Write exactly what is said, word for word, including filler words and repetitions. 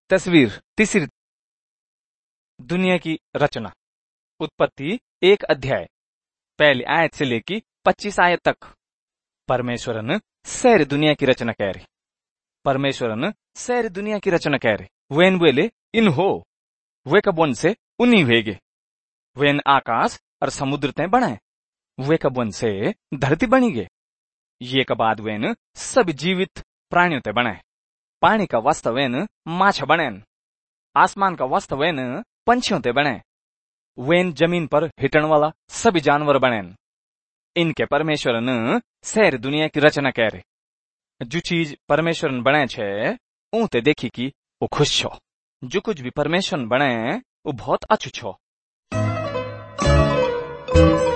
तस्वीर तीसरी, दुनिया की रचना। उत्पत्ति एक अध्याय पहली आयत से लेकर पच्चीस आयत तक। परमेश्वरन सारी दुनिया की रचना कह रही परमेश्वरन सारी दुनिया की रचना कह रही वेन वेले इन हो वे कबन से उन्हीं वेगे वेन आकाश और समुद्र ते बनाए वे कबन से धरती बनी गे ये का बाद वेन सब जीवित प्राणियों ते बनाए पानी का वस्त्र वेन माछा बनेन आसमान का वस्त्र वेन पंछियों ते बने वेन जमीन पर हिटन वाला सभी जानवर बनेन। इनके परमेश्वरन सारी दुनिया की रचना कह रहे जो चीज परमेश्वरन बने छे ऊ ते देखी कि वो खुश छो। जो कुछ भी परमेश्वरन बने वो बहुत अच्छु छो।